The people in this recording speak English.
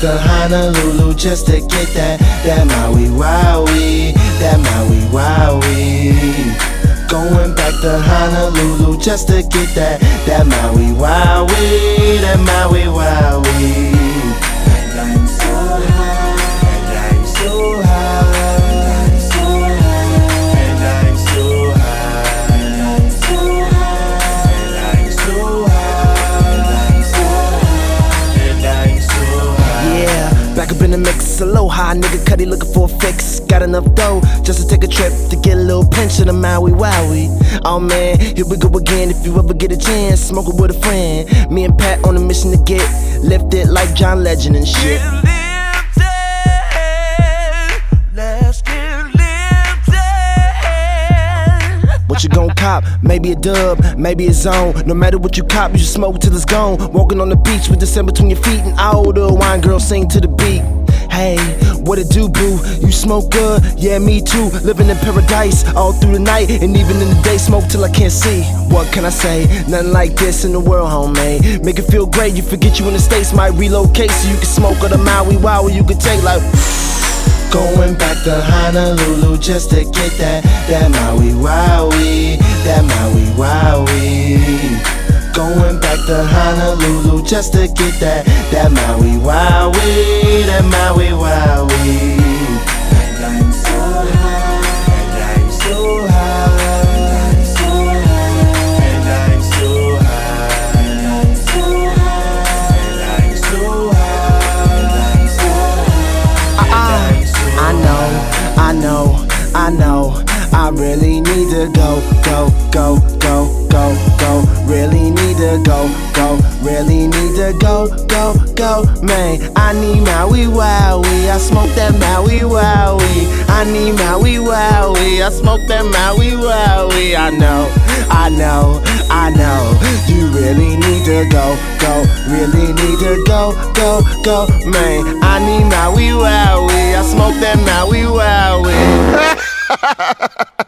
to Honolulu just to get that Maui Wowie, that Maui Wowie. Going back to Honolulu just to get that Maui Wowie, that Maui Wowie. And I'm so high, and I'm so high, and I'm so high, and I'm so high, and I'm so high, and I'm so high, and I'm so high. Yeah, back up in the mix, aloha, nigga Cuddy looking for a fix. Got enough dough just to take a trip to get a little pinch of the Maui Wowie. Oh man, here we go again. If you ever get a chance, smoke it with a friend. Me and Pat on a mission to get lifted like John Legend and shit. Let's get lifted. What you gon' cop? Maybe a dub, maybe a zone. No matter what you cop, you should smoke till it's gone. Walking on the beach with the sand between your feet and all the wine girls sing to the beat. Hey, what it do, boo? You smoke good? Yeah, me too. Living in paradise all through the night and even in the day. Smoke till I can't see. What can I say? Nothing like this in the world, homie. Make it feel great. You forget you in the States, might relocate so you can smoke on the Maui Wowie. You can take like. Going back to Honolulu just to get that Maui Wowie, that Maui Wowie. Going back to Honolulu just to get that Maui Wowie, that Maui Wowie. And I'm so high, and I'm so high, and I'm so high, and I'm so high, and I'm so high, and I'm so high, and I'm so high. I know, I really need to go, really need to go, really need to go, man. I need Maui Wowie, I smoke that Maui Wowie. I need Maui Wowie, I smoke that Maui Wowie. I know, you really need to go, really need to go, man. I need Maui Wowie, I smoke that Maui Wowie.